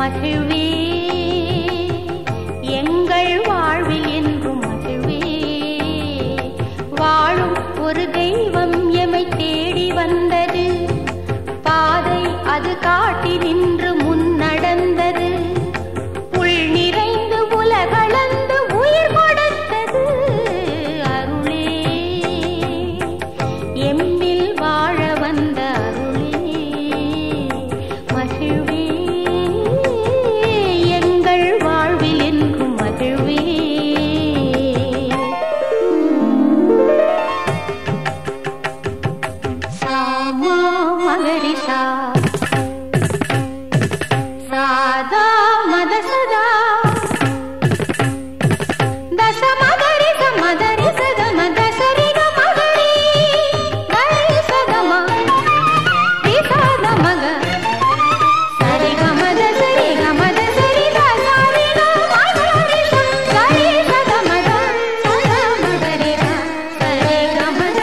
மகிழ்வே எங்கள் வாழ்வில் என்றும் மகிழ்வே வாழும் ஒரு தெய்வம் எமை தேடி வந்தது பாதை அது காட்டி நின்று முன்னடந்தது புல் நிறைந்து உலகளந்து உயிர் கொடுத்தது அருளே எம்மில் வாழ வந்த அருளே மகிழ்வே எங்கள் வாழ்வில் என்றும் மகிழ்வே சாமா மகரிஷா சாதா மத சதா தச மகரி சமதரி சதம தசரி மகரி கரி சதம விசாத மக சரி கமத சரி கமத சரி தசரி மகரி சரி சதம சத மகரி சரி கமத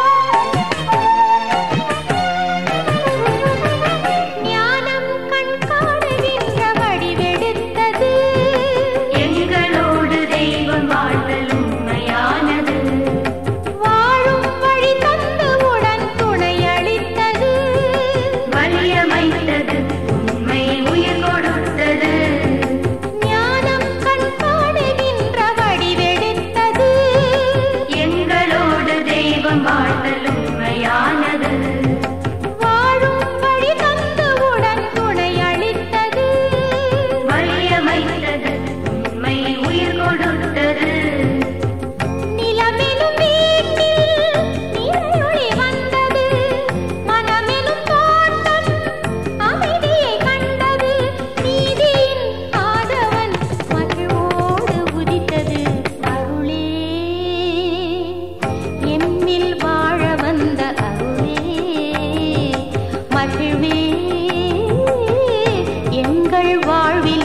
ஞானம் கண் காணுகின்ற வடிவெடுத்தது எங்களோடு தெய்வம் வாழ்தல் உண்மையானது வாழும் வழி தந்து உடன் துணை அளித்தது வலியமைத்தது உண்மை உயிர் கொடுத்தது ஞானம் கண் காணுகின்ற வடிவெடுத்தது எங்களோடு தெய்வம் வாழ்தல் உண்மையானது வாழும் வழி தந்து உடன் துணை அளித்தது வலியமைத்தது உண்மை உயிர் கொடுத்தது நிலமெனும் வீட்டில் நீரொளி வந்தது மனமெனும் தோட்டம் அமைதியை கண்டது நீதியின் ஆதவன் மகிழ்வோடு உதித்தது அருளே எம்மில் வாழ வந்த அருளே மகிழ்வே எங்கள் வாழ்வில்